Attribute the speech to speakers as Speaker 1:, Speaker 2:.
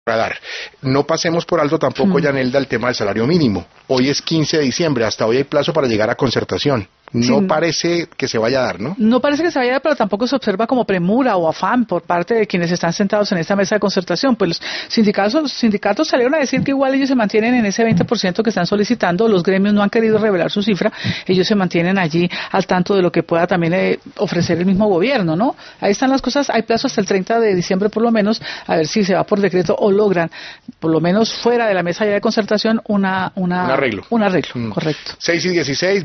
Speaker 1: radar. No pasemos por alto tampoco, Yanelda, el tema del salario mínimo. Hoy es 15 de diciembre, hasta hoy hay plazo para llegar a concertación. No parece que se vaya a dar, ¿no?
Speaker 2: No parece que se vaya a dar, pero tampoco se observa como premura o afán por parte de quienes están sentados en esta mesa de concertación. Pues los sindicatos salieron a decir que igual ellos se mantienen en ese 20% que están solicitando. Los gremios no han querido revelar su cifra. Ellos se mantienen allí al tanto de lo que pueda también ofrecer el mismo gobierno, ¿no? Ahí están las cosas. Hay plazo hasta el 30 de diciembre por lo menos, a ver si se va por decreto o logran, por lo menos fuera de la mesa ya de concertación, un arreglo. Correcto.
Speaker 1: 6:16